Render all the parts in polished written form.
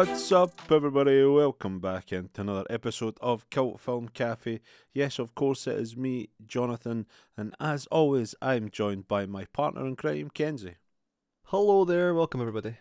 What's up, everybody? Welcome back into another episode of Cult Film Cafe. Yes, of course, it is me, Jonathan, and as always, I'm joined by my partner in crime, Kenzie. Hello there, welcome everybody.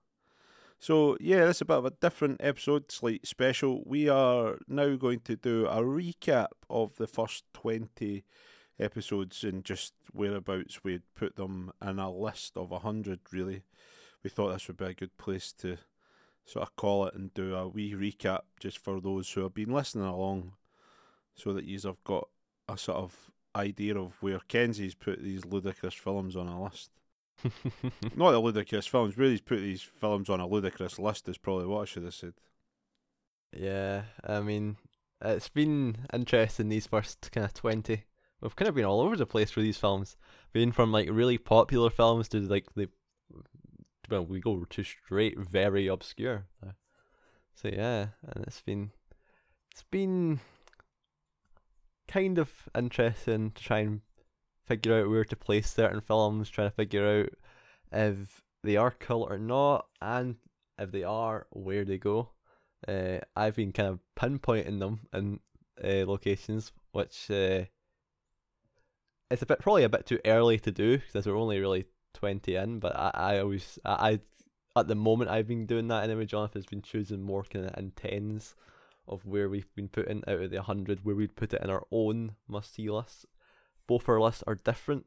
So, yeah, this is a bit of a different episode, slight special. We are now going to do a recap of the first 20 episodes and just whereabouts we'd put them in a list of 100, really. We thought this would be a good place to sort of call it and do a wee recap just for those who have been listening along, so that yous have got a sort of idea of where Kenzie's put these ludicrous films on a list. Not the ludicrous films, really he's put these films on a ludicrous list is probably what I should have said. Yeah, I mean, it's been interesting these first kind of 20. We've kind of been all over the place for these films. Been from like really popular films to like well, we go to straight very obscure. So yeah, and it's been kind of interesting to try and figure out where to place certain films, trying to figure out if they are cult or not, and if they are, where they go. I've been kind of pinpointing them in locations, which it's probably a bit too early to do because we're only really 20 in. But I at the moment I've been doing that, and then Jonathan's been choosing more kind of in tens of where we've been putting out of the 100, where we'd put it in our own must-see lists. Both our lists are different.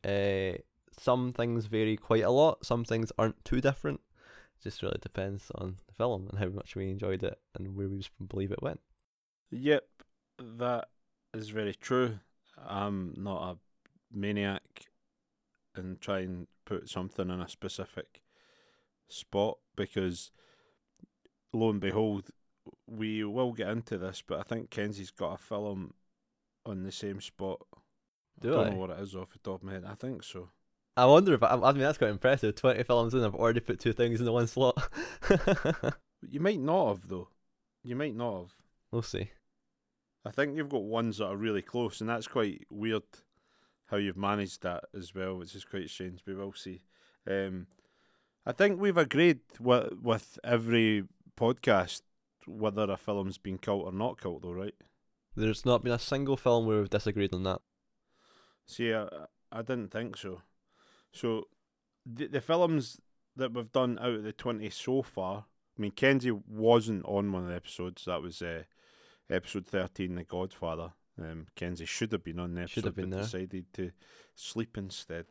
Some things vary quite a lot. Some things aren't too different. It just really depends on the film and how much we enjoyed it and where we believe it went. Yep, that is very true. I'm not a maniac and try and put something in a specific spot, because lo and behold, we will get into this, but I think Kenzie's got a film on the same spot. I don't know what it is off the top of my head. I think so. I wonder if I mean that's quite impressive. 20 films in, I've already put two things in the one slot. You might not have, though. You might not have. We'll see. I think you've got ones that are really close, and that's quite weird how you've managed that as well, which is quite strange. We will see. I think we've agreed with every podcast whether a film's been cult or not cult, though, right? There's not been a single film where we've disagreed on that. See, I didn't think so. So, the films that we've done out of the 20 so far, I mean, Kenzie wasn't on one of the episodes. That was episode 13, The Godfather. Kenzie should have been on the episode, but decided to sleep instead.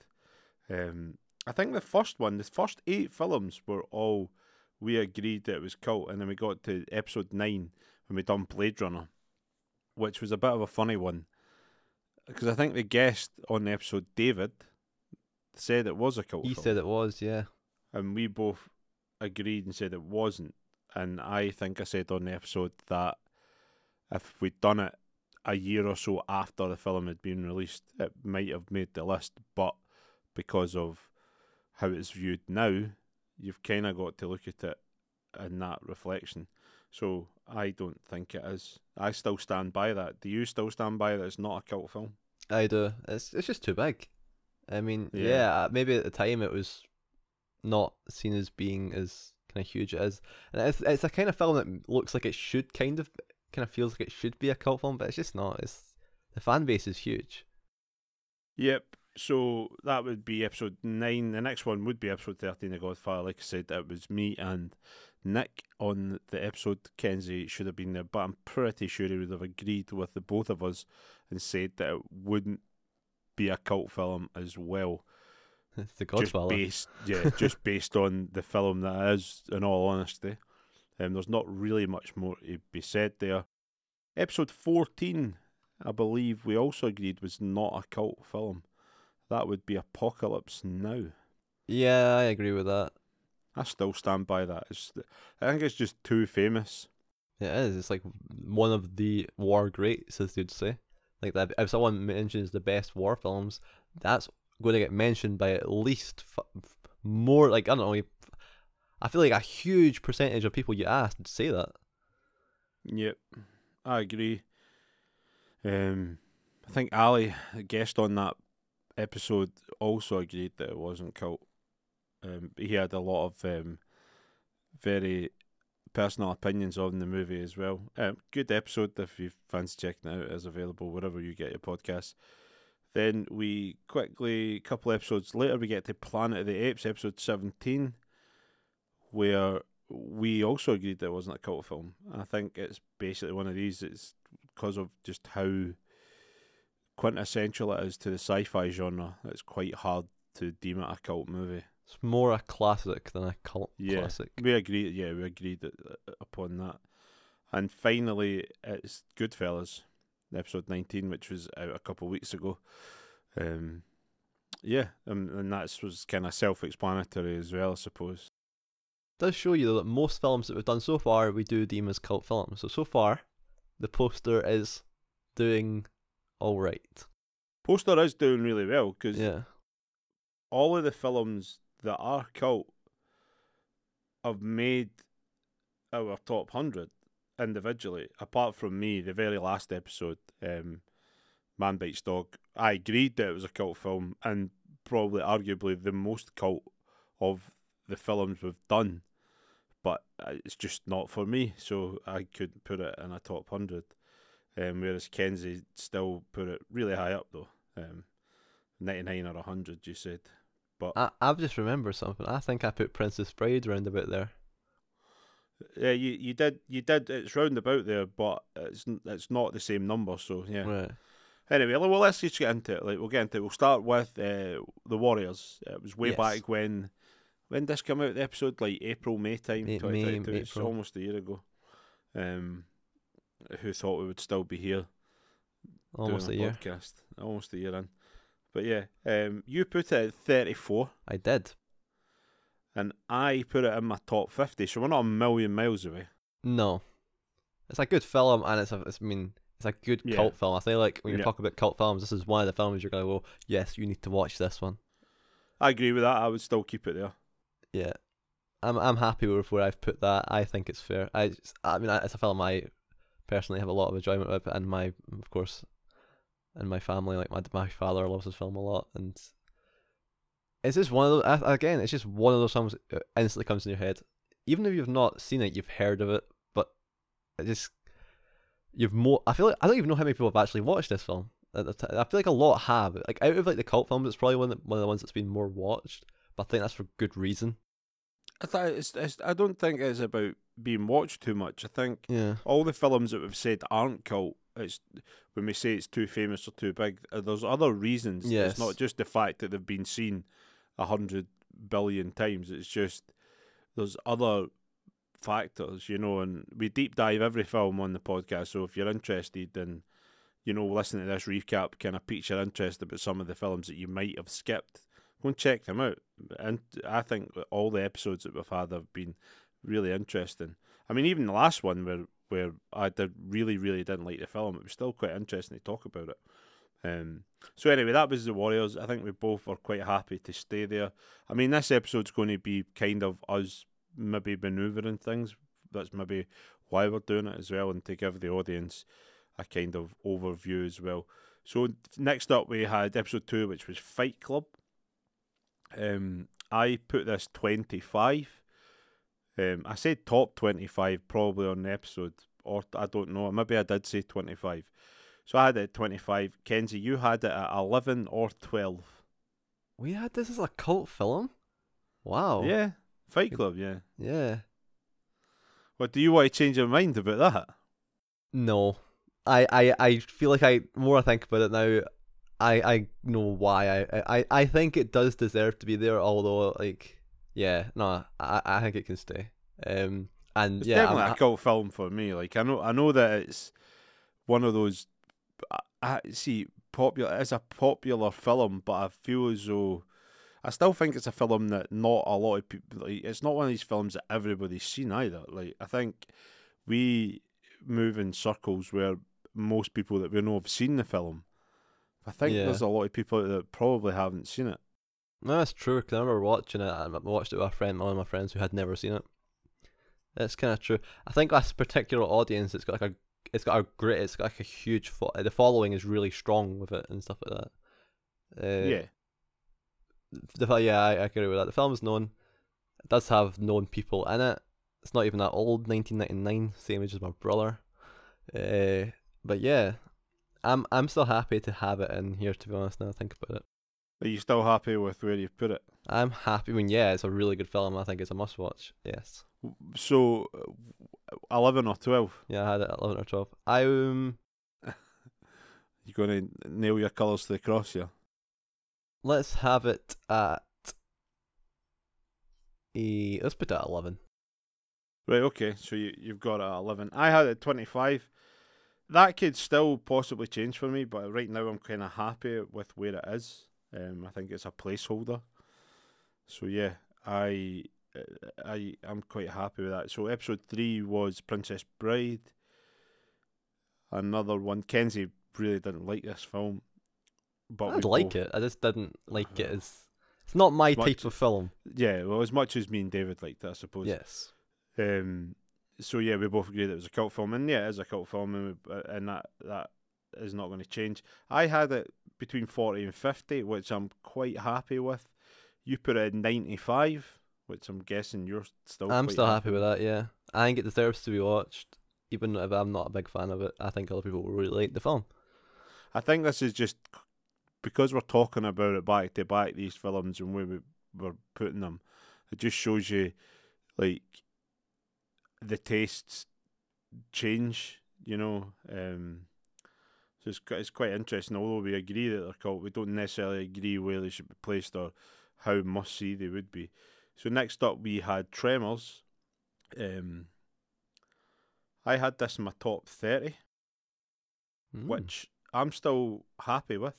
I think the first 8 films were all, we agreed that it was cult, and then we got to episode 9 when we done Blade Runner, which was a bit of a funny one, because I think the guest on the episode, David, said it was a cult film. He said it was, yeah. And we both agreed and said it wasn't. And I think I said on the episode that if we'd done it a year or so after the film had been released, it might have made the list. But because of how it's viewed now, you've kind of got to look at it in that reflection. So I don't think it is. I still stand by that. Do you still stand by that it's not a cult film? I do. It's just too big. I mean, yeah, maybe at the time it was not seen as being as kind of huge as, and it's a kind of film that looks like it should kind of feels like it should be a cult film, but it's just not. The fan base is huge. Yep. So that would be episode 9. The next one would be episode 13, The Godfather. Like I said, it was me and Nick on the episode. Kenzie should have been there, but I'm pretty sure he would have agreed with the both of us and said that it wouldn't be a cult film as well. It's The Godfather. Just based on the film that it is, in all honesty. There's not really much more to be said there. Episode 14, I believe we also agreed was not a cult film. That would be Apocalypse Now. Yeah, I agree with that. I still stand by that. I think it's just too famous. It is. It's like one of the war greats, as you'd say. Like that, if someone mentions the best war films, that's going to get mentioned by at least more. Like, I don't know. I feel like a huge percentage of people you ask would say that. Yep, I agree. I think Ali, a guest on that episode, also agreed that it wasn't cult. He had a lot of very personal opinions on the movie as well. Good episode if you fancy checking it out. It's available wherever you get your podcasts. Then we quickly, a couple episodes later, we get to Planet of the Apes, episode 17, where we also agreed that it wasn't a cult film. I think it's basically one of these. It's because of just how quintessential it is to the sci-fi genre. It's quite hard to deem it a cult movie. It's more a classic than a cult classic. We agreed upon that. And finally, it's Goodfellas, episode 19, which was out a couple of weeks ago. And that was kind of self-explanatory as well, I suppose. It does show you though that most films that we've done so far we do deem as cult films. So far, the poster is doing all right. Poster is doing really well because yeah, all of the films that are cult have made our top 100 individually, apart from me, the very last episode, Man Bites Dog. I agreed that it was a cult film and probably arguably the most cult of the films we've done, but it's just not for me, so I couldn't put it in a top 100. Whereas Kenzie still put it really high up though, 99 or 100 you said. But I've just remembered something. I think I put Princess Bride round about there. Yeah, you did. It's round about there, but it's not the same number. So yeah. Right. Anyway, well, let's just get into it. We'll start with the Warriors. It was way back when did this come out? The episode like April, May time, 2022. It's almost a year ago. Who thought we would still be here? Almost doing a year. Podcast. Almost a year in. But yeah, you put it at 34. I did. And I put it in my top 50, so we're not a million miles away. No. It's a good film, and it's a good cult film. I feel like when you talk about cult films, this is one of the films you're going to go, yes, you need to watch this one. I agree with that. I would still keep it there. Yeah. I'm happy with where I've put that. I think it's fair. It's a film I personally have a lot of enjoyment with, and my family, like my father loves this film a lot, and it's just one of those. Again, it's just one of those films that instantly comes in your head. Even if you've not seen it, you've heard of it, but it just I feel like I don't even know how many people have actually watched this film. I feel like a lot have. Like out of like the cult films, it's probably one of the ones that's been more watched. But I think that's for good reason. I don't think it's about being watched too much. I think all the films that we've said aren't cult. It's when we say it's too famous or too big. There's other reasons. Yes. It's not just the fact that they've been seen 100 billion times. It's just there's other factors, and we deep dive every film on the podcast. So if you're interested in, listening to this recap, kind of piques your interest about some of the films that you might have skipped, go and check them out. And I think all the episodes that we've had have been really interesting. I mean, even the last one where I really didn't like the film, it was still quite interesting to talk about it. So anyway, that was the Warriors. I think we both are quite happy to stay there. I mean, this episode's going to be kind of us maybe manoeuvring things. That's maybe why we're doing it as well, and to give the audience a kind of overview as well. So next up we had episode 2, which was Fight Club. I put this 25. I said top 25 probably on the episode, or I don't know, maybe I did say 25. So I had it at 25. Kenzie, you had it at 11 or 12. We had this as a cult film? Wow. Yeah, Fight Club, yeah. Yeah. What, do you want to change your mind about that? No. I feel like more I think about it now, I know why. I think it does deserve to be there, although I think it can stay. And it's definitely a cult film for me. Like I know that it's one of those. I see popular. It's a popular film, but I feel as though I still think it's a film that not a lot of people. Like, it's not one of these films that everybody's seen either. Like I think we move in circles where most people that we know have seen the film. I think there's a lot of people that probably haven't seen it. No, that's true, because I remember watching it, and I watched it with one of my friends who had never seen it. It's kind of true. I think this particular audience, it's got like a huge, the following is really strong with it and stuff like that. I agree with that. The film's known, it does have known people in it, It's not even that old, 1999, same age as my brother. But yeah, I'm still happy to have it in here. To be honest, now I think about it, Are you still happy with where you've put it? I'm happy. I mean, yeah, it's a really good film. I think it's a must watch. Yes. So, 11 or 12? Yeah, I had it at 11 or 12. You going to nail your colours to the cross here? Let's have it at let's put it at 11. Right, okay, so you've got it at 11. I had it at 25. That could still possibly change for me, but right now I'm kind of happy with where it is. I think it's a placeholder. So yeah, I'm quite happy with that. So episode 3 was Princess Bride. Another one. Kenzie really didn't like this film, but I'd like it. I just didn't like it as. It's not my type of film. Yeah, well, as much as me and David liked it, I suppose. Yes. So yeah, we both agreed it was a cult film, and yeah, it is a cult film, and that is not going to change. I had it between 40 and 50, which I'm quite happy with. You put it at 95, which I'm guessing you're still. I'm quite still happy with that. Yeah, I think it deserves to be watched, even if I'm not a big fan of it. I think other people will really like the film. I think this is just because we're talking about it back to back, these films, and where we're putting them. It just shows you, like, the tastes change, you know. So it's quite interesting. Although we agree that they're cult, we don't necessarily agree where they should be placed or how must see they would be. So next up we had Tremors. I had this in my top 30, which I'm still happy with.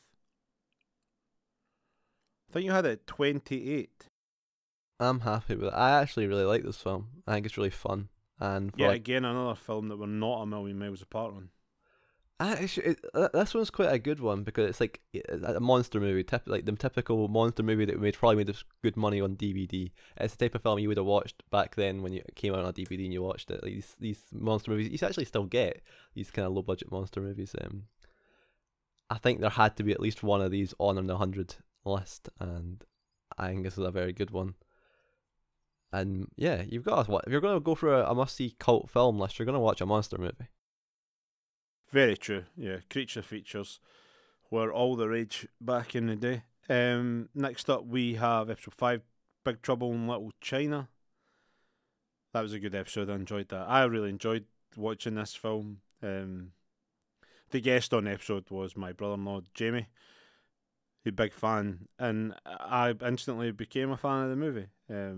I think you had it at 28. I'm happy with it. I actually really like this film. I think it's really fun. And yeah, again, another film that we're not a million miles apart on. This one's quite a good one because it's like a monster movie, like the typical monster movie that probably made good money on DVD. It's the type of film you would have watched back then when it came out on a DVD and you watched it. Like these monster movies, you actually still get these kind of low budget monster movies. I think there had to be at least one of these on the 100 list, and I think this is a very good one. And yeah, you've got if you're going to go for a must-see cult film list, you're going to watch a monster movie. Very true. Yeah, creature features were all the rage back in the day. Next up, we have episode 5, Big Trouble in Little China. That was a good episode. I enjoyed that. I really enjoyed watching this film. The guest on the episode was my brother-in-law, Jamie. He's a big fan, and I instantly became a fan of the movie.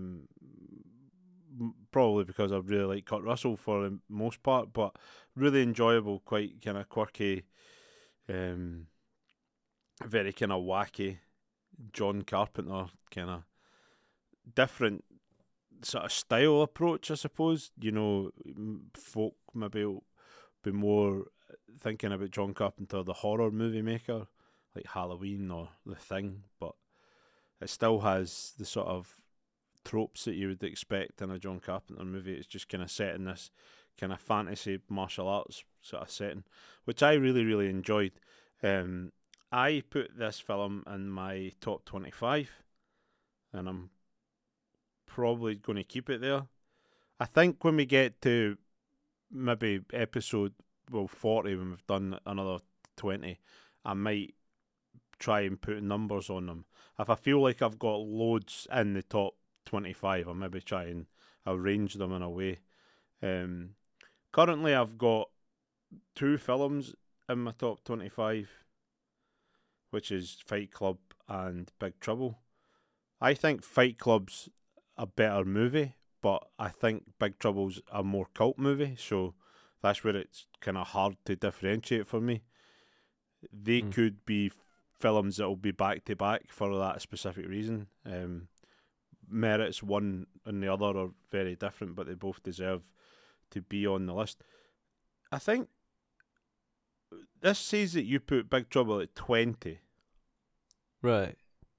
Probably because I really like Kurt Russell for the most part, but really enjoyable, quite kind of quirky, very kind of wacky John Carpenter kind of different sort of style approach, I suppose. You know, folk maybe will be more thinking about John Carpenter, the horror movie maker, like Halloween or The Thing, but it still has the sort of tropes that you would expect in a John Carpenter movie. It's just kind of set in this kind of fantasy martial arts sort of setting, which I really, really enjoyed. I put this film in my top 25, and I'm probably going to keep it there. I think when we get to maybe episode 40, when we've done another 20, I might try and put numbers on them. If I feel like I've got loads in the top 25, I'll maybe try and arrange them in a way. Currently I've got 2 films in my top 25, which is Fight Club and Big Trouble. I think Fight Club's a better movie, but I think Big Trouble's a more cult movie, so that's where it's kind of hard to differentiate for me. They could be films that will be back to back for that specific reason. Merits one and the other are very different, but they both deserve to be on the list. I think this says that you put Big Trouble at 20. Right.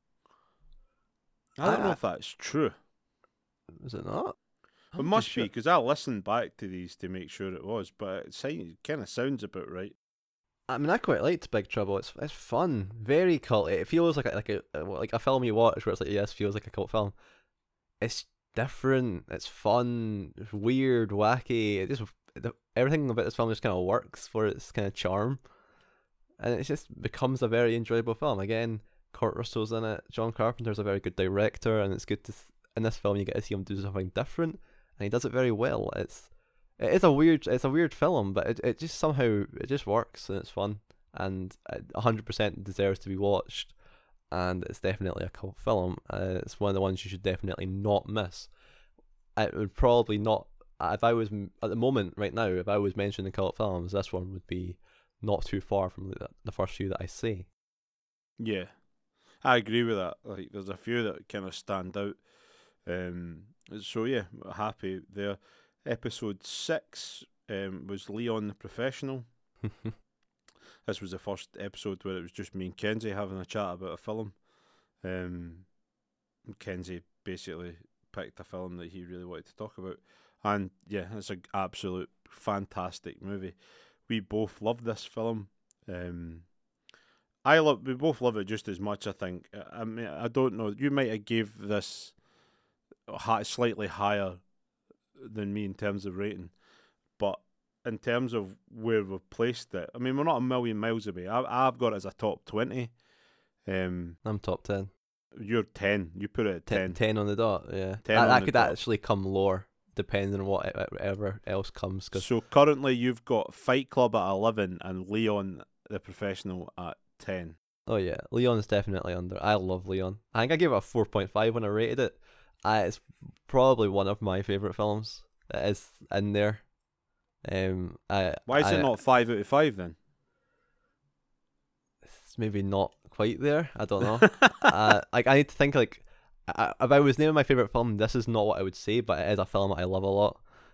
I don't know if that's true. Is it not? It must be, because I listened back to these to make sure it was, but it kind of sounds about right. I mean, I quite liked Big Trouble. It's fun, very cult. It feels like a film you watch where it's like, yes, feels like a cult film. It's different. It's fun. It's weird, wacky. Everything about this film just kind of works for its kind of charm, and it just becomes a very enjoyable film. Again, Kurt Russell's in it. John Carpenter's a very good director, and it's good to in this film you get to see him do something different, and he does it very well. It's a weird film, but it just somehow it just works and it's fun, and it 100% deserves to be watched. And it's definitely a cult film. It's one of the ones you should definitely not miss. It would probably not, if I was at the moment right now, if I was mentioning cult films, this one would be not too far from the first few that I say. Yeah, I agree with that. Like, there's a few that kind of stand out. So yeah, happy there. Episode 6 was Leon the Professional. This was the first episode where it was just me and Kenzie having a chat about a film. Kenzie basically picked a film that he really wanted to talk about. And yeah, it's an absolute fantastic movie. We both love this film. We both love it just as much, I think. I mean, I don't know. You might have gave this slightly higher than me in terms of rating, but in terms of where we've placed it, I mean, we're not a million miles away. I've got it as a top 20. I'm top 10. You're 10. You put it at 10. 10 on the dot, yeah. 10 on that the could dot. actually come lower, depending on whatever else comes. So currently you've got Fight Club at 11 and Leon the Professional at 10. Oh yeah, Leon's definitely under. I love Leon. I think I gave it a 4.5 when I rated it. It's probably one of my favourite films that is in there. Why is it not 5 out of 5 then? It's maybe not quite there. I don't know. I need to think. Like, if I was naming my favorite film, this is not what I would say, but it is a film that I love a lot.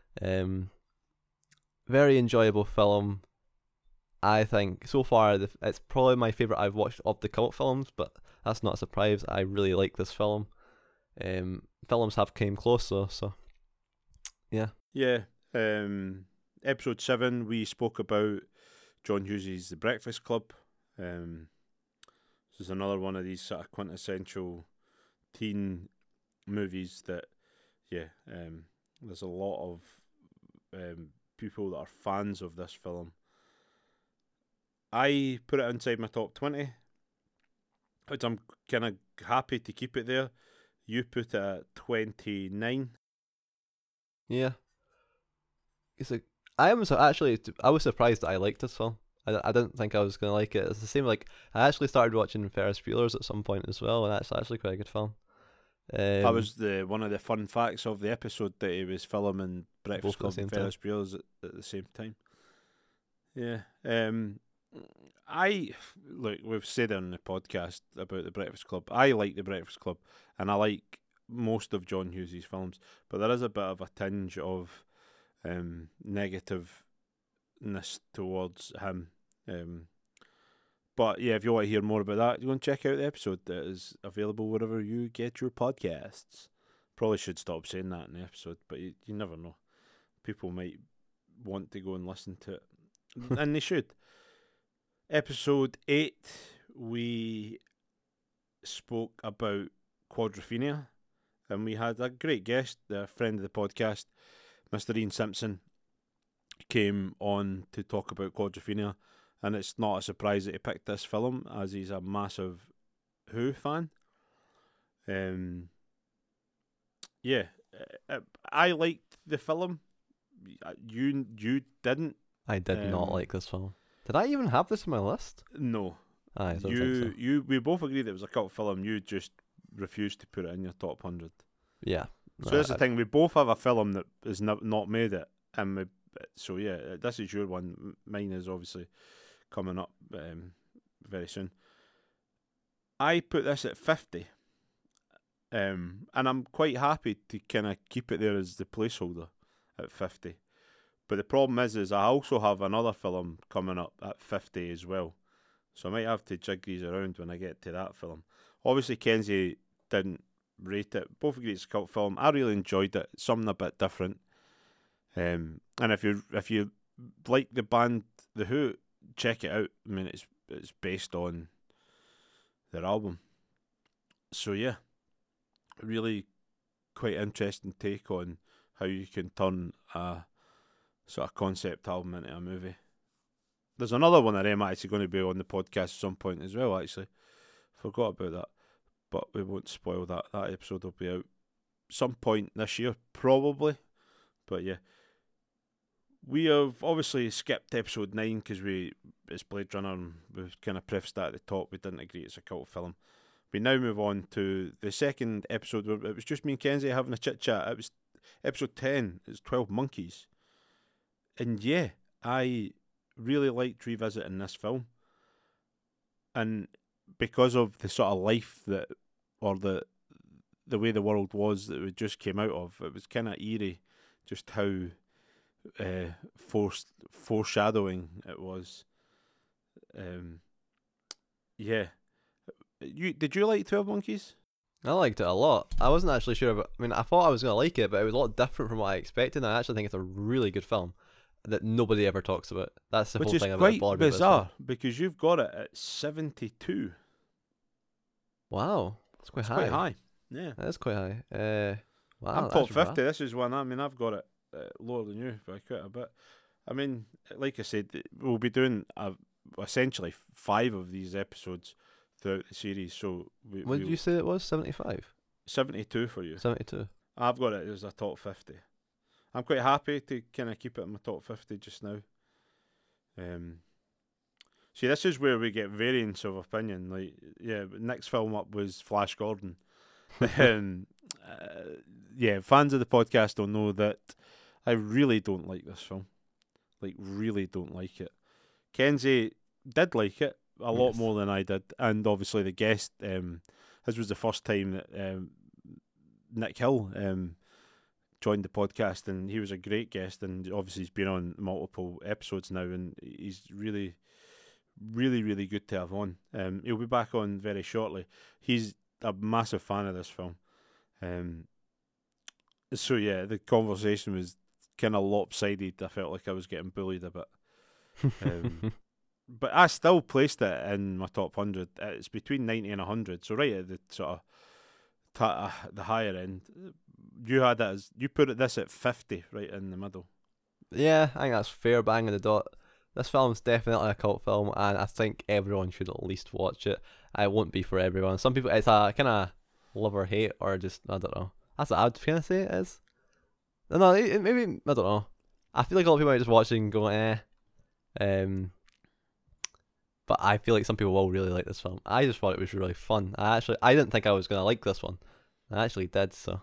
Very enjoyable film. I think so far it's probably my favorite I've watched of the cult films, but that's not a surprise. I really like this film. Films have came close though, so yeah. Yeah. Episode 7, we spoke about John Hughes' The Breakfast Club. This is another one of these sort of quintessential teen movies that, there's a lot of people that are fans of this film. I put it inside my top 20, which I'm kind of happy to keep it there. You put it at 29. Yeah. I was surprised that I liked this film. I didn't think I was going to like it. It's the same, like, I actually started watching Ferris Bueller's at some point as well, and that's actually quite a good film. That was one of the fun facts of the episode, that he was filming Breakfast Club and Ferris Bueller's at the same time. Yeah. We've said on the podcast about the Breakfast Club. I like the Breakfast Club, and I like most of John Hughes' films, but there is a bit of a tinge of negativeness towards him. But yeah, if you want to hear more about that, you go and check out the episode that is available wherever you get your podcasts. Probably should stop saying that in the episode, but you never know. People might want to go and listen to it, and they should. Episode 8, we spoke about Quadrophenia, and we had a great guest, a friend of the podcast, Mr. Ian Simpson, came on to talk about Quadrophenia, and it's not a surprise that he picked this film, as he's a massive Who fan. I liked the film. You didn't. I did not like this film. Did I even have this on my list? No. I don't think so. We both agreed it was a cult film. You just refused to put it in your top 100. Yeah. So that's the thing. We both have a film that is not made it, and this is your one. Mine is obviously coming up very soon. I put this at 50, and I'm quite happy to kind of keep it there as the placeholder at 50. But the problem is I also have another film coming up at 50 as well. So I might have to jig these around when I get to that film. Obviously, Kenzie didn't rate it. Both agree it's a cult film. I really enjoyed it. Something a bit different. And if you like the band The Who, check it out. I mean, it's based on their album. So yeah, really quite interesting take on how you can turn a sort of concept album into a movie. There's another one of them actually going to be on the podcast at some point as well, actually. Forgot about that. But we won't spoil that. That episode will be out some point this year, probably. But yeah. We have obviously skipped episode 9 because it's Blade Runner and we've kind of prefaced that at the top. We didn't agree it's a cult film. We now move on to the second episode where it was just me and Kenzie having a chit chat. It was episode 10. It's 12 Monkeys. And yeah, I really liked revisiting this film. And because of the sort of life that, or the way the world was that we just came out of, it was kind of eerie just how foreshadowing it was. Yeah. Did you like 12 Monkeys? I liked it a lot. I wasn't actually sure about, I mean, I thought I was going to like it, but it was a lot different from what I expected, and I actually think it's a really good film that nobody ever talks about. That's the whole thing about Which is quite bizarre, because you've got it at 72. Wow. That's quite high. Quite high. Yeah. That is quite high. Wow. I'm top 50. This is one. I mean, I've got it lower than you by quite a bit. I mean, like I said, we'll be doing essentially 5 of these episodes throughout the series. So what did you say it was? 75? 72 for you. 72. I've got it as a top 50. I'm quite happy to kind of keep it in my top 50 just now. See, this is where we get variance of opinion. Like, yeah, next film up was Flash Gordon. Yeah, fans of the podcast will know that I really don't like this film. Like, really don't like it. Kenzie did like it a lot more than I did, and obviously the guest. This was the first time that Nick Hill joined the podcast, and he was a great guest, and obviously he's been on multiple episodes now, and he's really, really, really good to have on. He'll be back on very shortly. He's a massive fan of this film. So yeah, the conversation was kind of lopsided. I felt like I was getting bullied a bit. But I still placed it in my top 100. It's between 90 and 100, so right at the sort of the higher end. You had it as, you put this at 50, right in the middle. Yeah, I think that's fair, bang on the dot. This film's definitely a cult film, and I think everyone should at least watch it. It won't be for everyone. Some people, it's a kind of love or hate, or just, I don't know. That's what I would kind of say it is. No, maybe, I don't know. I feel like a lot of people might just watch it and go, but I feel like some people will really like this film. I just thought it was really fun. I didn't think I was going to like this one. I actually did, so.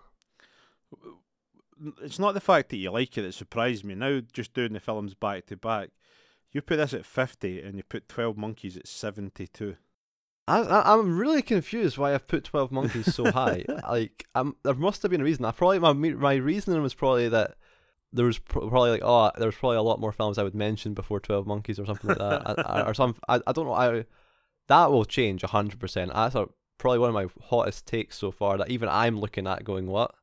It's not the fact that you like it that surprised me. Now, just doing the films back to back, you put this at 50 and you put 12 Monkeys at 72. I'm really confused why I've put 12 Monkeys so high. Like, there must have been a reason. My reasoning was probably that there was probably there was probably a lot more films I would mention before 12 Monkeys or something like that. I don't know. That will change 100%. That's probably one of my hottest takes so far. That even I'm looking at going, what?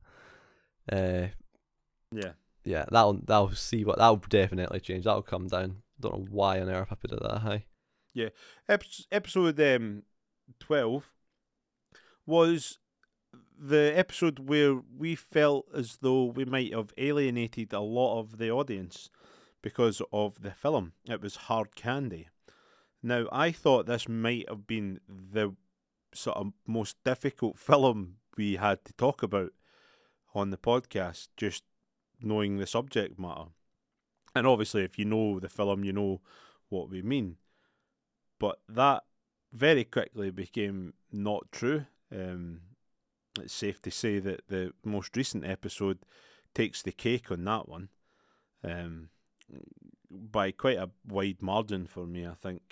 Yeah. That'll see what that'll definitely change. That'll come down. Don't know why on earth I put it that high. Yeah, episode 12 was the episode where we felt as though we might have alienated a lot of the audience because of the film. It was Hard Candy. Now, I thought this might have been the sort of most difficult film we had to talk about on the podcast, just knowing the subject matter. And obviously, if you know the film, you know what we mean. But that very quickly became not true. It's safe to say that the most recent episode takes the cake on that one, by quite a wide margin for me, I think.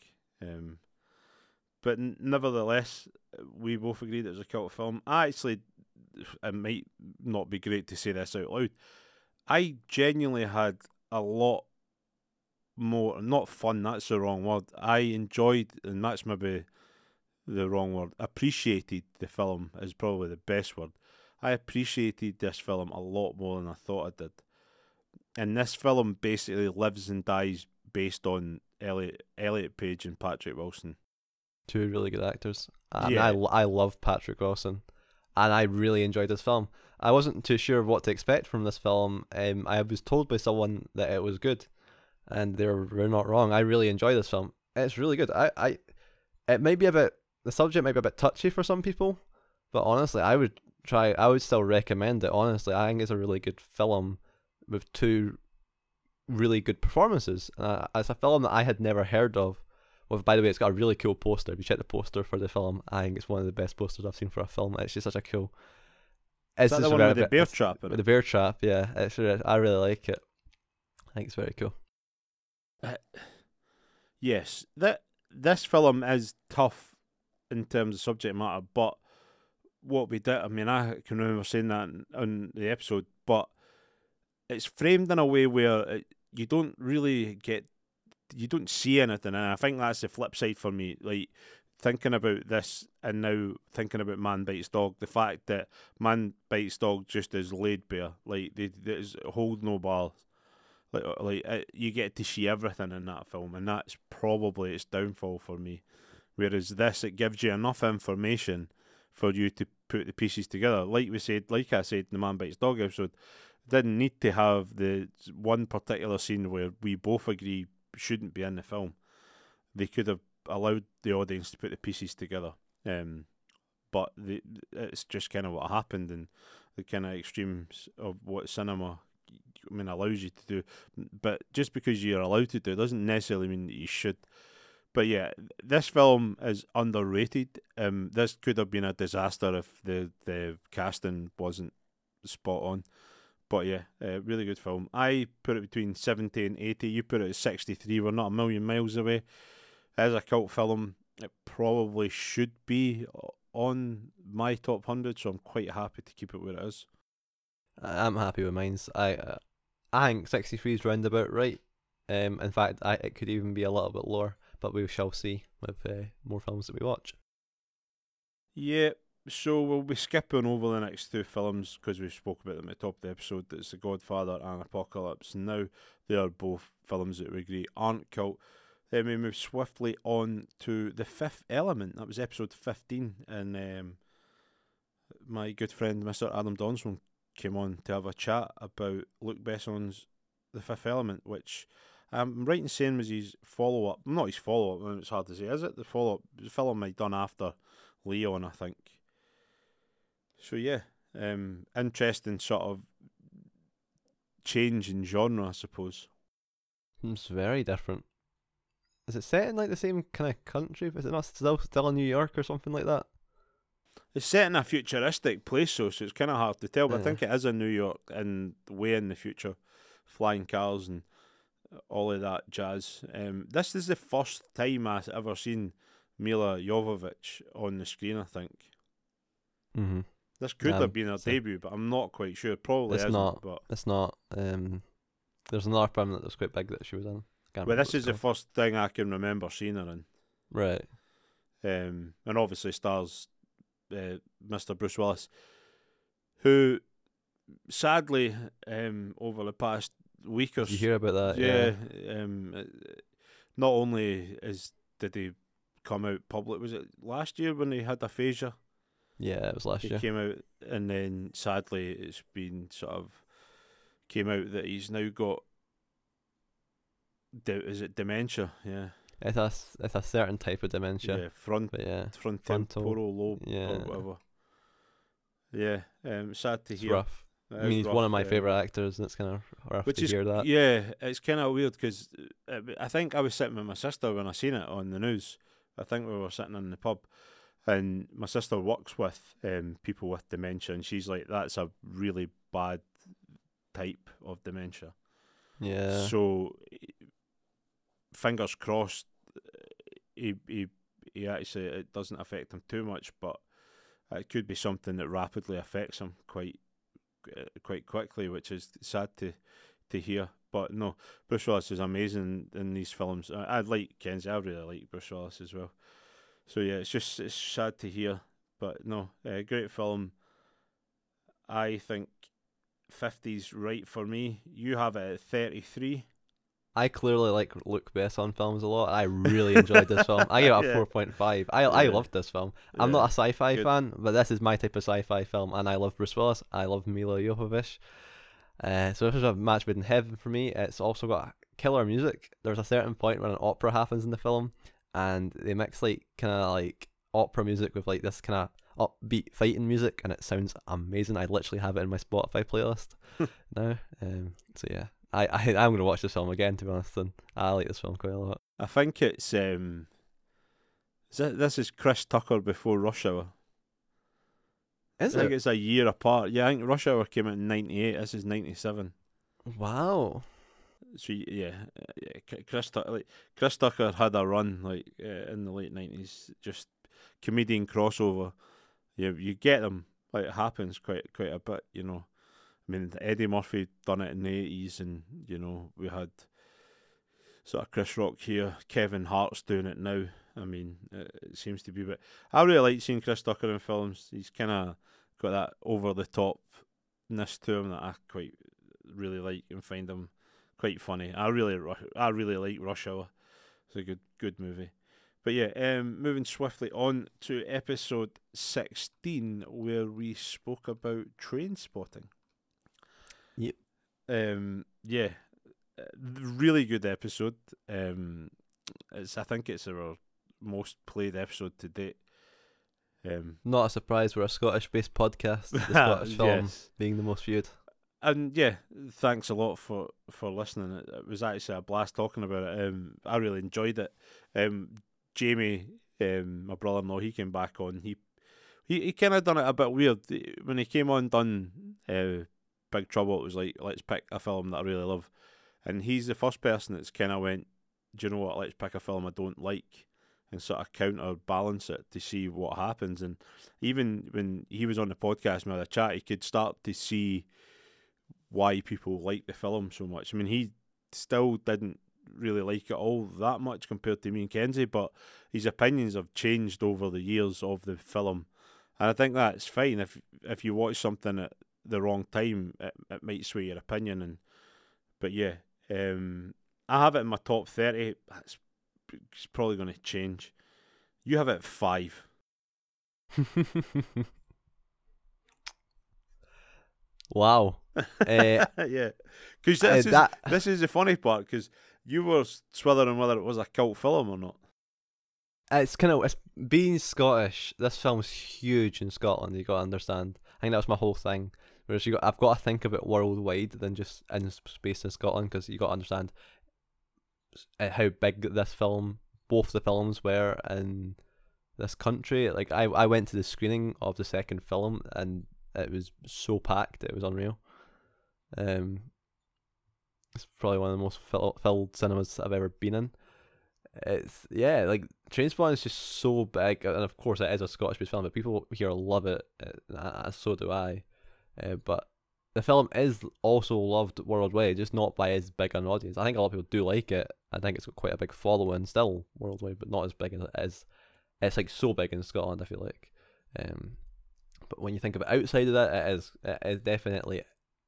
But nevertheless, we both agreed it was a cult film. It might not be great to say this out loud, I genuinely had a lot more, not fun, that's the wrong word. I enjoyed, and that's maybe the wrong word, appreciated the film is probably the best word. I appreciated this film a lot more than I thought I did. And this film basically lives and dies based on Elliot Page and Patrick Wilson. Two really good actors. Yeah. I love Patrick Wilson. and I really enjoyed this film. I wasn't too sure what to expect from this film. I was told by someone that it was good, and they were not wrong. I really enjoy this film. It's really good. It may be a bit, the subject might be a bit touchy for some people, but honestly, I would still recommend it. Honestly, I think it's a really good film with two really good performances. It's a film that I had never heard of. Well, by the way, it's got a really cool poster. If you check the poster for the film, I think it's one of the best posters I've seen for a film. It's just such a cool. Is that the one with the bear trap in it? With the bear trap, yeah. I really like it. I think it's very cool. Yes, this film is tough in terms of subject matter, but what we did, I mean, I can remember saying that on the episode, but it's framed in a way where you don't see anything, and I think that's the flip side for me. Like, thinking about this and now thinking about Man Bites Dog, the fact that Man Bites Dog just is laid bare, like there's hold no bars. You get to see everything in that film, and that's probably its downfall for me. Whereas this, it gives you enough information for you to put the pieces together. Like I said in the Man Bites Dog episode, didn't need to have the one particular scene where we both agree shouldn't be in the film. They could have allowed the audience to put the pieces together. But it's just kind of what happened, and the kind of extremes of what cinema, I mean, allows you to do. But just because you're allowed to do doesn't necessarily mean that you should. But yeah, this film is underrated. This could have been a disaster if the casting wasn't spot on. But yeah, really good film. I put it between 70 and 80. You put it at 63. We're not a million miles away. As a cult film, it probably should be on my top 100, so I'm quite happy to keep it where it is. I'm happy with mine's. I think 63 is roundabout right. In fact, it could even be a little bit lower, but we shall see with more films that we watch. Yeah, so we'll be skipping over the next two films because we spoke about them at the top of the episode. It's The Godfather and Apocalypse. Now they are both films that we agree aren't cult. Then we move swiftly on to The Fifth Element. That was episode 15, and my good friend Mr. Adam Donswell came on to have a chat about Luc Besson's The Fifth Element, which I'm right in saying was his follow-up. Not his follow-up, I mean, it's hard to say. Is it the follow-up? The film he'd done after Leon, I think. So yeah, interesting sort of change in genre, I suppose. It's very different. Is it set in like the same kind of country? Is it not still in New York or something like that? It's set in a futuristic place, so it's kind of hard to tell. But Yeah. I think it is in New York and way in the future, flying cars and all of that jazz. This is the first time I've ever seen Mila Jovovich on the screen, I think. Mm-hmm. This could have been her debut, but I'm not quite sure. Probably it's isn't. not. But It's not. There's another film that was quite big that she was in. well, this is the first thing I can remember seeing her in. Right. And obviously stars Mr. Bruce Willis, who sadly over the past week or so, Did you hear about that? yeah. Not only did he come out public, was it last year when he had aphasia? Yeah, it was last He year. came out, and then sadly it's been sort of came out that he's now got is it dementia? Yeah. It's a certain type of dementia. Yeah, Frontal lobe or whatever. Yeah, sad to It's hear. rough. I mean, he's one of my favourite actors, and it's kind of rough to hear that. Yeah, it's kind of weird because I think I was sitting with my sister when I seen it on the news. I think we were sitting in the pub, and my sister works with people with dementia, and she's like, "That's a really bad type of dementia." Yeah. So, fingers crossed, he actually it doesn't affect him too much, but it could be something that rapidly affects him quite quickly, which is sad to hear. But no, Bruce Willis is amazing in these films. I like Kenzie. I really like Bruce Willis as well. So yeah, it's sad to hear, but no, great film. I think 50's right for me. You have it at 33. I clearly like Luc Besson films a lot. I really enjoyed this film. I gave it a Yeah. 4.5. I Yeah. loved this film. I'm Yeah. not a sci-fi Good. fan, but this is my type of sci-fi film, and I love Bruce Willis. I love Mila Jovovich. So this is a match made in heaven for me. It's also got killer music. There's a certain point when an opera happens in the film, and they mix like kind of like opera music with like this kind of upbeat fighting music, and it sounds amazing. I literally have it in my Spotify playlist now. So yeah, I'm gonna watch this film again, to be honest, and I like this film quite a lot. I think it's this is Chris Tucker before Rush Hour. Is I think it? it's a year apart. Yeah, I think Rush Hour came out in '98. This is '97. Wow. So yeah, Chris Tucker had a run like in the late '90s, just comedian crossover. You get them, like it happens quite a bit. I mean, Eddie Murphy done it in the '80s, and we had sort of Chris Rock here. Kevin Hart's doing it now. I mean, it seems to be. But I really like seeing Chris Tucker in films. He's kind of got that over the topness to him that I quite really like and find him quite funny. I really like Rush Hour. It's a good movie. But yeah, moving swiftly on to episode 16, where we spoke about Trainspotting. Yep. Yeah, really good episode. I think it's our most played episode to date. Not a surprise, we're a Scottish-based podcast. The Scottish film Yes. being the most viewed. And yeah, thanks a lot for listening. It was actually a blast talking about it. I really enjoyed it. Jamie, my brother-in-law, he came back on. He kind of done it a bit weird when he came on. Done Big Trouble. It was like, let's pick a film that I really love, and he's the first person that's kind of went, do you know what? Let's pick a film I don't like and sort of counterbalance it to see what happens. And even when he was on the podcast and we had a chat, he could start to see why people like the film so much. I mean, he still didn't really like it all that much compared to me and Kenzie, but his opinions have changed over the years of the film, and I think that's fine. If you watch something at the wrong time, it might sway your opinion. But yeah, I have it in my top 30. It's probably going to change. You have it at 5. Wow. Yeah, because this is the funny part, because you were swithering whether it was a cult film or not. It's being Scottish. This film's huge in Scotland. You gotta understand. I think that was my whole thing. Whereas I've got to think of it worldwide than just in space in Scotland, because you got to understand how big this film, both the films were in this country. Like I went to the screening of the second film and it was so packed, it was unreal. It's probably one of the most filled cinemas I've ever been in. It's like Trainspotting is just so big, and of course it is a Scottish-based film, but people here love it. So do I. But the film is also loved worldwide, just not by as big an audience. I think a lot of people do like it. I think it's got quite a big following still worldwide, but not as big as it is. It's like so big in Scotland, I feel like. But when you think about outside of that, it is definitely.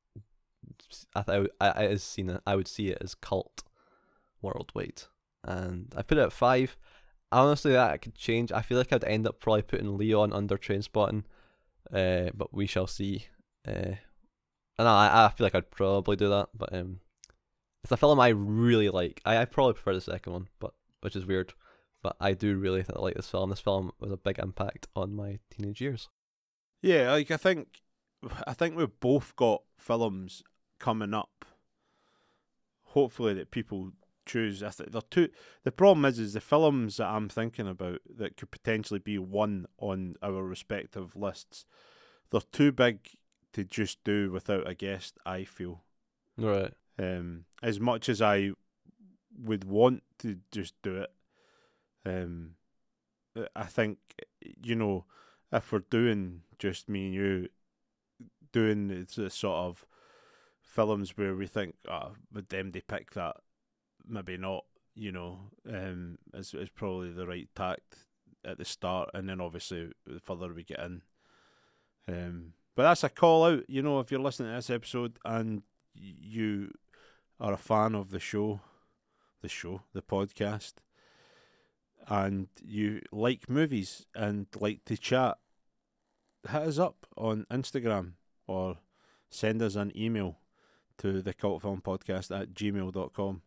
I would see it as cult worldwide, and I put it at 5. Honestly, that could change. I feel like I'd end up probably putting Leon under Trainspotting, but we shall see. And I feel like I'd probably do that, but it's a film I really like. I probably prefer the second one, but which is weird, but I do really like this film. This film was a big impact on my teenage years. Yeah, like I think we've both got films coming up. Hopefully that people choose. They're two. The problem is the films that I'm thinking about that could potentially be one on our respective lists. They're too big to just do without a guest, I feel. Right. As much as I would want to just do it, I think, if we're doing just me and you, doing the sort of films where we think, would them they pick that? Maybe not, is probably the right tact at the start, and then obviously the further we get in. But that's a call out, if you're listening to this episode and you are a fan of the show, the show, the podcast, and you like movies and like to chat, hit us up on Instagram or send us an email to thecultfilmpodcast@gmail.com.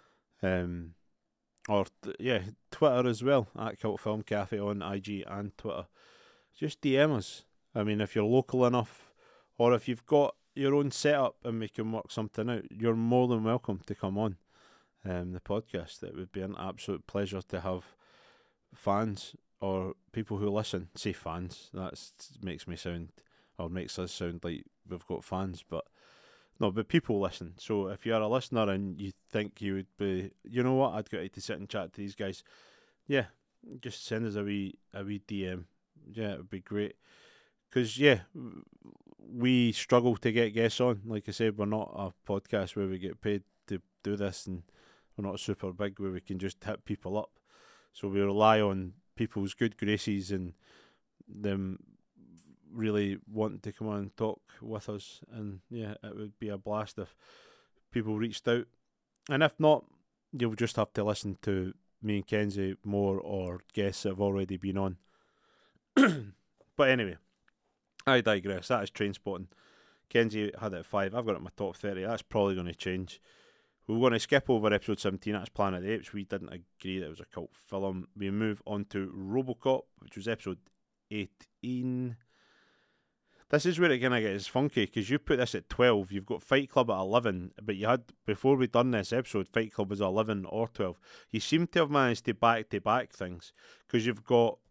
Or Twitter as well, at Cult Film Cafe on IG and Twitter. Just DM us. I mean, if you're local enough, or if you've got your own setup and we can work something out, you're more than welcome to come on the podcast. It would be an absolute pleasure to have fans or people who listen. Say fans, that makes me sound, or makes us sound like we've got fans, but no, but people listen. So if you're a listener and you think you would be, you know what, I'd get to sit and chat to these guys, yeah, just send us a wee DM. Yeah, it would be great. Because, yeah, we struggle to get guests on. Like I said, we're not a podcast where we get paid to do this, and we're not super big where we can just hit people up. So we rely on people's good graces and them really wanting to come on and talk with us. And, yeah, it would be a blast if people reached out. And if not, you'll just have to listen to me and Kenzie more, or guests that have already been on. But anyway, I digress. That is Trainspotting. Kenzie had it at 5. I've got it in my top 30. That's probably going to change. We're going to skip over episode 17. That's Planet of the Apes. We didn't agree that it was a cult film. We move on to RoboCop, which was episode 18. This is where it kind of gets funky, because you put this at 12. You've got Fight Club at 11, but you had, before we done this episode, Fight Club was 11 or 12. You seem to have managed to back things, because you've got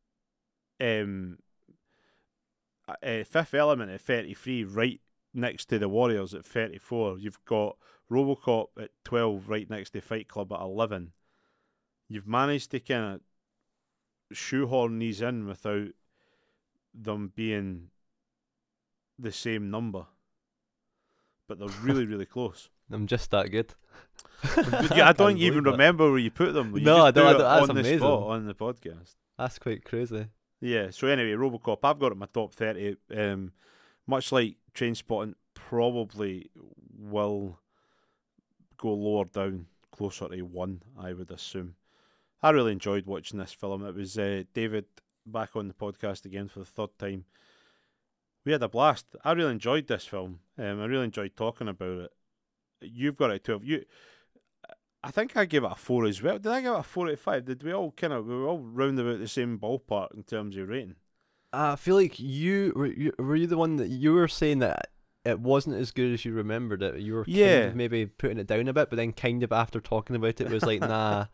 Fifth Element at 33, right next to The Warriors at 34. You've got RoboCop at 12, right next to Fight Club at 11. You've managed to kind of shoehorn these in without them being the same number, but they're really, really close. I'm just that good. I don't even remember where you put them. No, I don't. That's on the amazing. spot on the podcast. That's quite crazy. Yeah, so anyway, RoboCop, I've got it in my top 30. Much like Trainspotting, probably will go lower down, closer to 1, I would assume. I really enjoyed watching this film. It was David back on the podcast again for the third time. We had a blast. I really enjoyed this film. I really enjoyed talking about it. You've got it at 12. I think I gave it a 4 as well. Did I give it a 4 out of 5? Did we all we were all round about the same ballpark in terms of rating? I feel like were you the one that you were saying that it wasn't as good as you remembered it. You were kind of maybe putting it down a bit, but then kind of after talking about it was like, nah,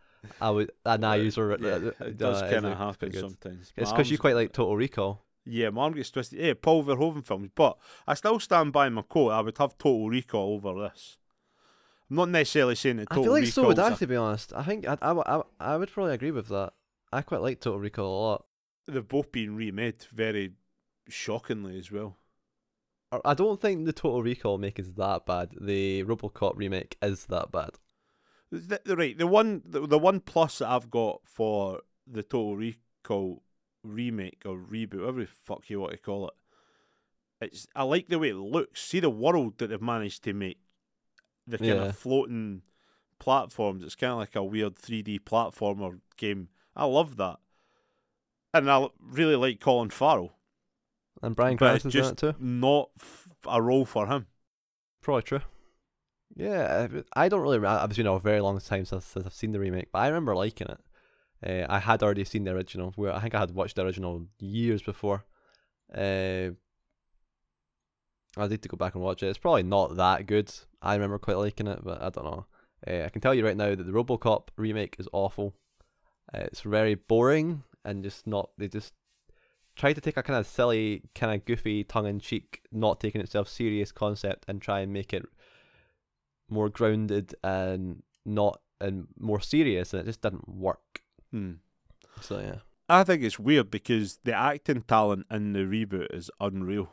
it does kind of happen sometimes. It's because you quite like Total Recall. Yeah, my arm gets twisted. Yeah, Paul Verhoeven films, but I still stand by my quote. I would have Total Recall over this. I'm not necessarily saying that Total Recall. I feel like so would I, to be honest. I think I would probably agree with that. I quite like Total Recall a lot. They've both been remade very shockingly as well. I don't think the Total Recall remake is that bad. The RoboCop remake is that bad. Right, the one plus that I've got for the Total Recall remake or reboot, whatever the fuck you want to call it, I like the way it looks. See the world that they've managed to make. The kind of floating platforms. It's kind of like a weird 3D platformer game. I love that. And I really like Colin Farrell. And Bryan Cranston's in it too. Not a role for him. Probably true. Yeah, I don't really. It's been a very long time since I've seen the remake, but I remember liking it. I had already seen the original. I think I had watched the original years before. I need to go back and watch it. It's probably not that good. I remember quite liking it, but I don't know. I can tell you right now that the RoboCop remake is awful. It's very boring and just not. They just try to take a kind of silly, kind of goofy, tongue-in-cheek, not taking itself serious concept and try and make it more grounded and more serious, and it just didn't work. So yeah, I think it's weird because the acting talent in the reboot is unreal.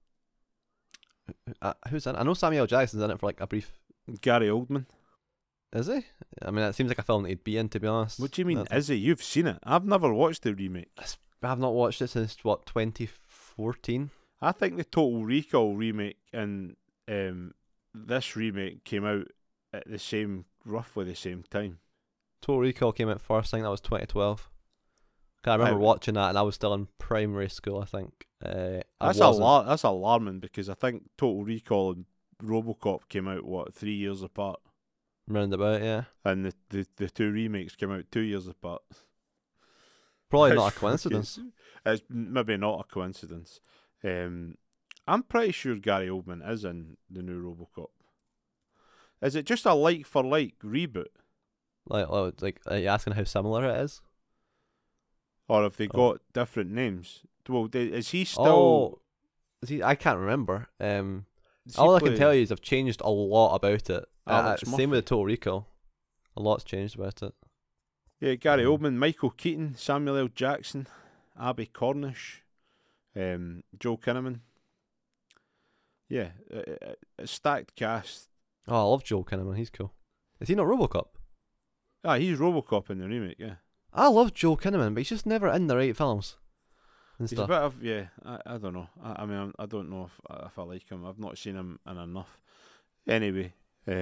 Who's in it? I know Samuel Jackson's in it for like a brief. Gary Oldman. Is he? I mean, that seems like a film that he'd be in, to be honest. What do you mean, is he? You've seen it. I've never watched the remake. I've not watched it since, 2014? I think the Total Recall remake and this remake came out at roughly the same time. Total Recall came out first. I think that was 2012. I remember watching that, and I was still in primary school. I think. That's alarming because I think Total Recall and RoboCop came out 3 years apart, Roundabout, yeah. and the two remakes came out 2 years apart. Probably not a coincidence. It's maybe not a coincidence. I'm pretty sure Gary Oldman is in the new RoboCop. Is it just a like for like reboot, Like, are you asking how similar it is? or have they got different names? Well, is he still? Oh, I can't remember. All I can tell you is I've changed a lot about it. Same with the Total Recall. A lot's changed about it. Yeah, Gary Oldman, Michael Keaton, Samuel L. Jackson, Abby Cornish, Joel Kinnaman. Yeah, a stacked cast. Oh, I love Joel Kinnaman. He's cool. Is he not RoboCop? He's RoboCop in the remake. Yeah, I love Joel Kinnaman, but he's just never in the right films. He's a bit of I don't know. I mean, I don't know if I like him. I've not seen him in enough. Anyway,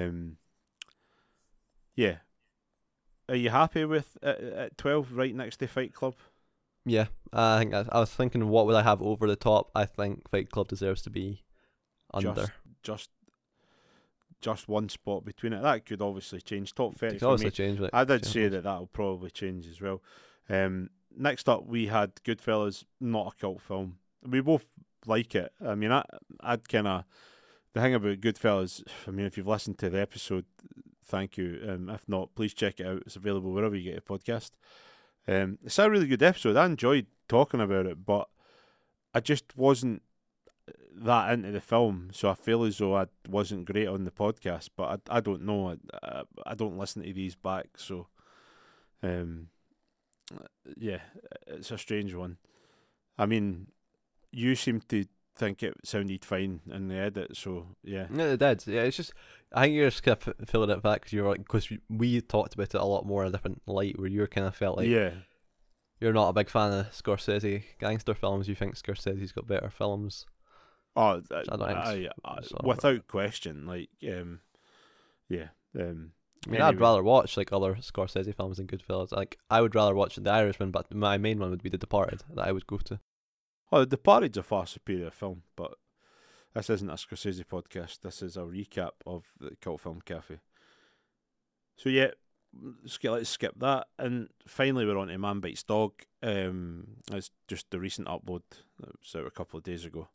yeah. Are you happy with at 12 right next to Fight Club? Yeah, I think I was thinking, what would I have over the top? I think Fight Club deserves to be under. Just one spot between it. That could obviously change. Top 30 It for also me. change. I did say that'll probably change as well. Next up, we had Goodfellas, not a cult film. We both like it. I mean, I'd kind of... The thing about Goodfellas, I mean, if you've listened to the episode, thank you. If not, please check it out. It's available wherever you get a podcast. It's a really good episode. I enjoyed talking about it, but I just wasn't that into the film, so I feel as though I wasn't great on the podcast, but I don't know. I don't listen to these back, so... yeah, it's a strange one. I mean, you seem to think it sounded fine in the edit, so yeah. Yeah, it did. Yeah, it's just, I think you're just kind of filling it back because we talked about it a lot more in a different light, where you kind of felt like you're not a big fan of Scorsese gangster films. You think Scorsese's got better films. Oh, I without question. Like, yeah. I mean, I'd rather watch like other Scorsese films than Goodfellas. Like, I would rather watch The Irishman, but my main one would be The Departed that I would go to. Oh, The Departed's a far superior film, but this isn't a Scorsese podcast. This is a recap of the Cult Film Cafe. So yeah, let's skip that, and finally we're on to Man Bites Dog. It's just the recent upload. It was out a couple of days ago.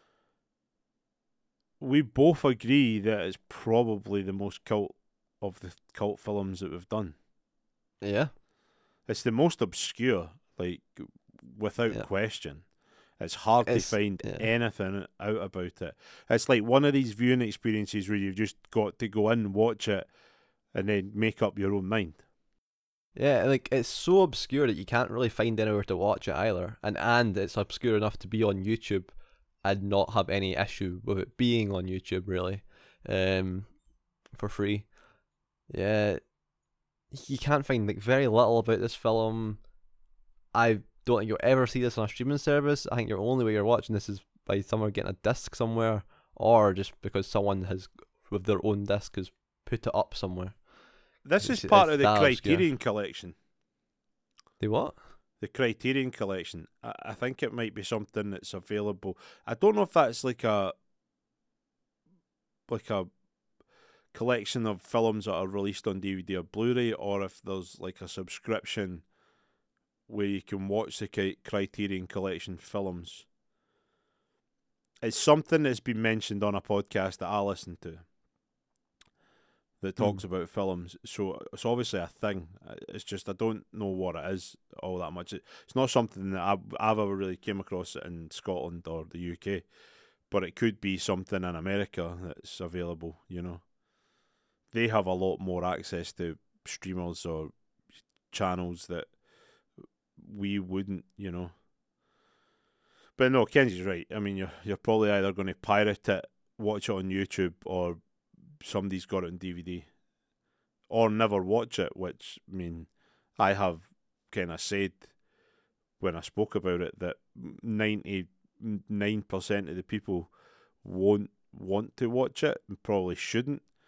We both agree that it's probably the most cult of the cult films that we've done. Yeah. It's the most obscure, like, without question. It's hard to find anything out about it. It's like one of these viewing experiences where you've just got to go in, watch it, and then make up your own mind. Yeah, like, it's so obscure that you can't really find anywhere to watch it either. And it's obscure enough to be on YouTube and not have any issue with it being on YouTube, really, for free. Yeah, you can't find like very little about this film. I don't think you'll ever see this on a streaming service. I think your only way you're watching this is by someone getting a disc somewhere, or just because someone has, with their own disc, has put it up somewhere. This is part of the Criterion Collection. The what? The Criterion Collection. I think it might be something that's available. I don't know if that's like a collection of films that are released on DVD or Blu-ray, or if there's like a subscription where you can watch the Criterion Collection films. It's something that's been mentioned on a podcast that I listen to that talks about films, so it's obviously a thing. It's just I don't know what it is all that much. It's not something that I've ever really came across in Scotland or the UK, but it could be something in America that's available, you know. They have a lot more access to streamers or channels that we wouldn't, you know. But no, Kenzie's right. I mean, you're probably either going to pirate it, watch it on YouTube, or somebody's got it on DVD, or never watch it, which, I mean, I have kind of said when I spoke about it that 99% of the people won't want to watch it and probably shouldn't.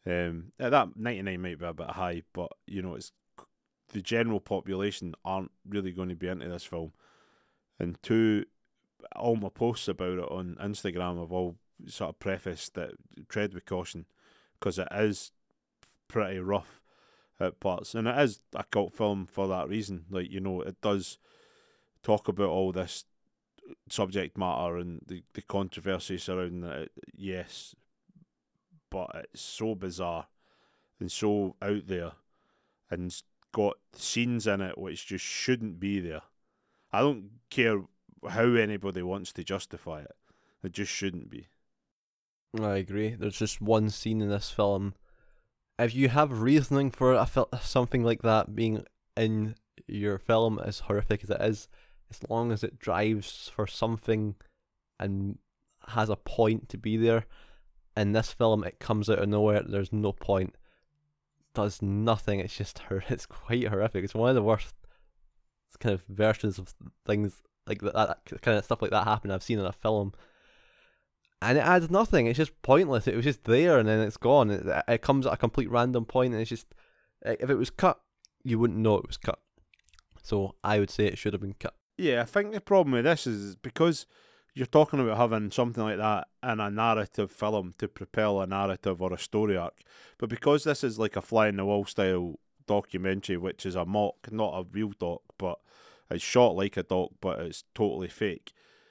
That 99 might be a bit high, but it's the general population aren't really going to be into this film. And two, all my posts about it on Instagram have all sort of prefaced that tread with caution, because it is pretty rough at parts, and it is a cult film for that reason. Like, it does talk about all this subject matter and the controversy surrounding it, yes, but it's so bizarre and so out there, and got scenes in it which just shouldn't be there. I don't care how anybody wants to justify it. It just shouldn't be. I agree. There's just one scene in this film. If you have reasoning for something like that being in your film, as horrific as it is, as long as it drives for something and has a point to be there, in this film it comes out of nowhere. There's no point. Does nothing. It's just it's quite horrific. It's one of the worst kind of versions of things like that kind of stuff like that happen I've seen in a film. And it adds nothing. It's just pointless. It was just there and then it's gone. It comes at a complete random point, and it's just, if it was cut, you wouldn't know it was cut. So I would say it should have been cut. Yeah, I think the problem with this is because you're talking about having something like that in a narrative film to propel a narrative or a story arc. But because this is like a fly in the wall style documentary, which is a mock, not a real doc, but it's shot like a doc, but it's totally fake,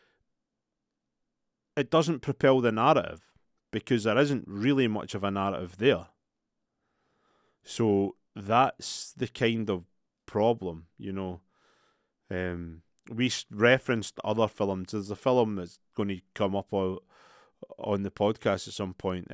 it doesn't propel the narrative because there isn't really much of a narrative there. So that's the kind of problem, We referenced other films. There's a film that's going to come up on the podcast at some point.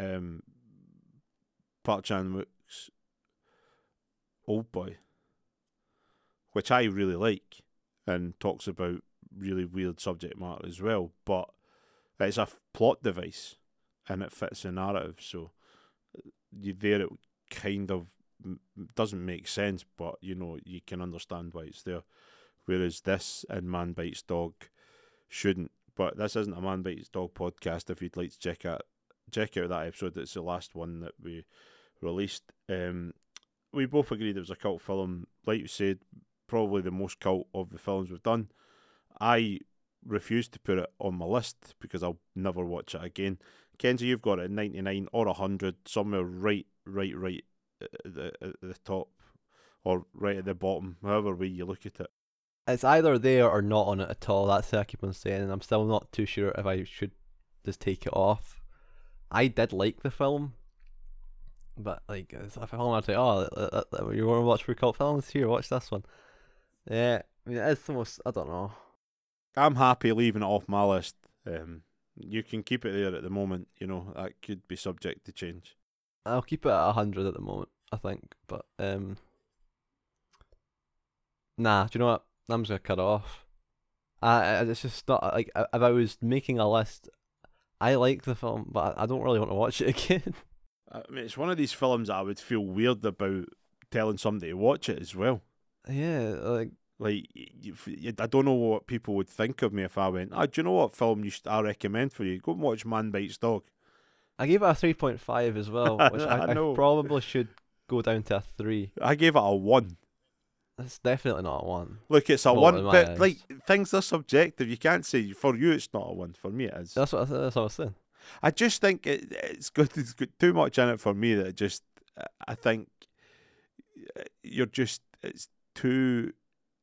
Park Chan-wook's Old Boy, which I really like and talks about really weird subject matter as well. But it's a plot device and it fits the narrative. So it kind of doesn't make sense, but you can understand why it's there. Whereas this and Man Bites Dog shouldn't. But this isn't a Man Bites Dog podcast. If you'd like to check out that episode, it's the last one that we released. We both agreed it was a cult film. Like you said, probably the most cult of the films we've done. I refuse to put it on my list because I'll never watch it again. Kenzie, you've got it at 99 or 100, somewhere right at the top or right at the bottom, however way you look at it. It's either there or not on it at all. That's what I keep on saying, and I'm still not too sure if I should just take it off. I did like the film, but like, if a film I'd say, you want to watch for cult films? Here, watch this one. Yeah, I mean, it's the most, I don't know. I'm happy leaving it off my list. You can keep it there at the moment. That could be subject to change. I'll keep it at 100 at the moment, I think. But nah, do you know what? I'm just gonna cut it off. It's just not like, if I was making a list, I like the film, but I don't really want to watch it again. I mean, it's one of these films that I would feel weird about telling somebody to watch it as well. Yeah, Like, I don't know what people would think of me if I went, do you know what film I recommend for you? Go and watch Man Bites Dog. I gave it a 3.5 as well, which I probably should go down to a 3. I gave it a 1. It's definitely not a 1. Look, it's a 1, but like, things are subjective. You can't say, for you it's not a 1, for me it is. That's what I was saying. I just think it's got too much in it for me that I think it's too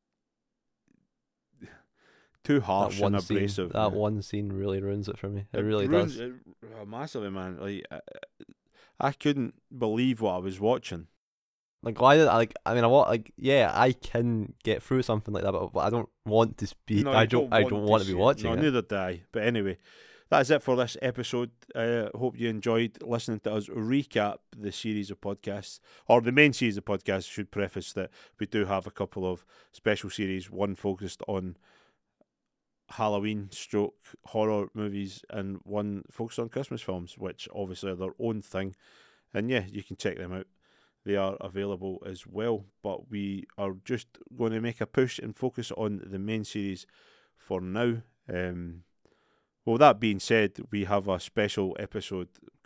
harsh and abrasive. That one scene really ruins it for me. It really does. Massively, man. Like, I couldn't believe what I was watching. Like, why did I can get through something like that, but I don't want to speak. No, I don't want to be watching. No, neither do I. But anyway, that's it for this episode. Hope you enjoyed listening to us recap the series of podcasts, or the main series of podcasts. I should preface that we do have a couple of special series, one focused on Halloween / horror movies and one focused on Christmas films, which obviously are their own thing. And yeah, you can check them out. They are available as well, but we are just going to make a push and focus on the main series for now. Well, that being said, we have a special episode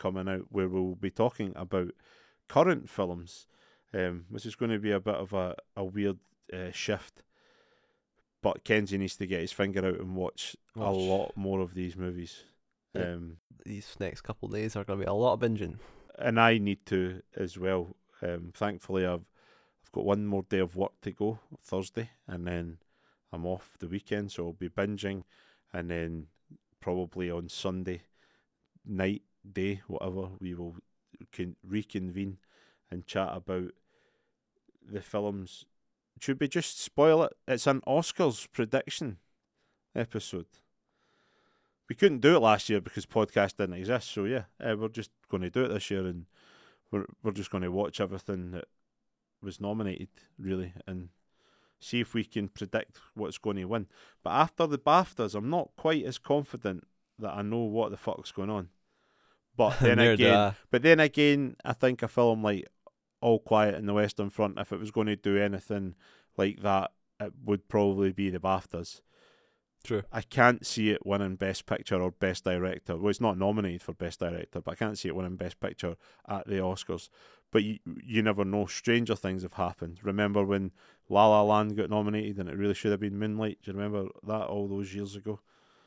coming out where we'll be talking about current films, which is going to be a bit of a weird shift. But Kenzie needs to get his finger out and watch a lot more of these movies. Yeah. These next couple of days are going to be a lot of binging. And I need to as well. Thankfully, I've got one more day of work to go, Thursday, and then I'm off the weekend, so I'll be binging, and then probably on Sunday night, day, whatever, we will reconvene and chat about the films. Should we just spoil it? It's an Oscars prediction episode. We couldn't do it last year because podcast didn't exist, so yeah, we're just going to do it this year, and we're just going to watch everything that was nominated, really, and see if we can predict what's going to win. But after the BAFTAs, I'm not quite as confident that I know what the fuck's going on. But then again, I think a film like All Quiet on the Western Front, if it was going to do anything like that, it would probably be the BAFTAs. True. I can't see it winning Best Picture or Best Director. Well, it's not nominated for Best Director, but I can't see it winning Best Picture at the Oscars. But you never know. Stranger things have happened. Remember when La La Land got nominated and it really should have been Moonlight? Do you remember that all those years ago?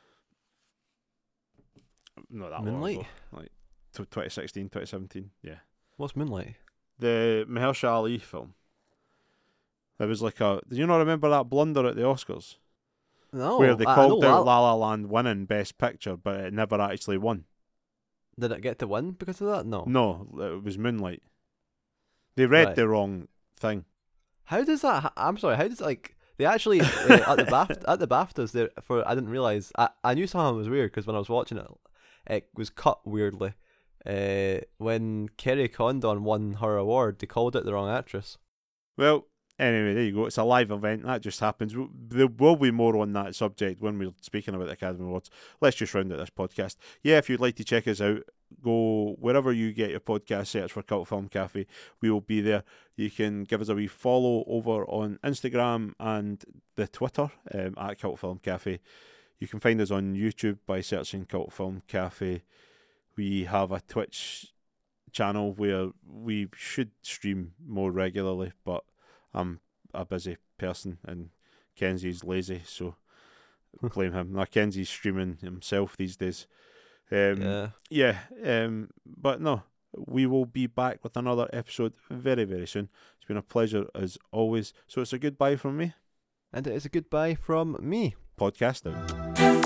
Not that Moonlight? long ago. Like 2016, 2017. Yeah. What's Moonlight? The Mahershala Ali film. There was like do you not remember that blunder at the Oscars? No. Where they called out La La Land winning Best Picture, but it never actually won. Did it get to win because of that? No. No, it was Moonlight. They read the wrong thing. How does that? I'm sorry. How does they actually at the BAFTAs? I didn't realize. I knew something was weird because when I was watching it, it was cut weirdly. When Kerry Condon won her award, they called it the wrong actress. Well, anyway, there you go. It's a live event. That just happens. There will be more on that subject when we're speaking about the Academy Awards. Let's just round out this podcast. Yeah, if you'd like to check us out, go wherever you get your podcast, search for Cult Film Cafe. We will be there. You can give us a wee follow over on Instagram and the Twitter at Cult Film Cafe. You can find us on YouTube by searching Cult Film Cafe. We have a Twitch channel where we should stream more regularly, but I'm a busy person and Kenzie's lazy, so blame him. Now Kenzie's streaming himself these days. But no, we will be back with another episode very, very soon. It's been a pleasure as always. So it's a goodbye from me. And it is a goodbye from me. Podcast out.